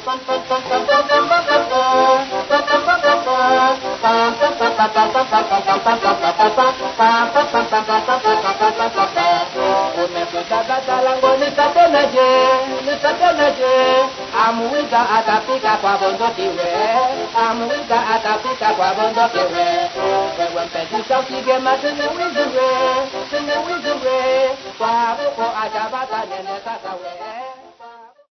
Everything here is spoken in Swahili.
Amuiga atapika kwa bondo kiwe, amuiga atapika kwa bondo kiwe. Wewe mpezi sautige matene wiziwe, kwa buko ajabata nene sasa we.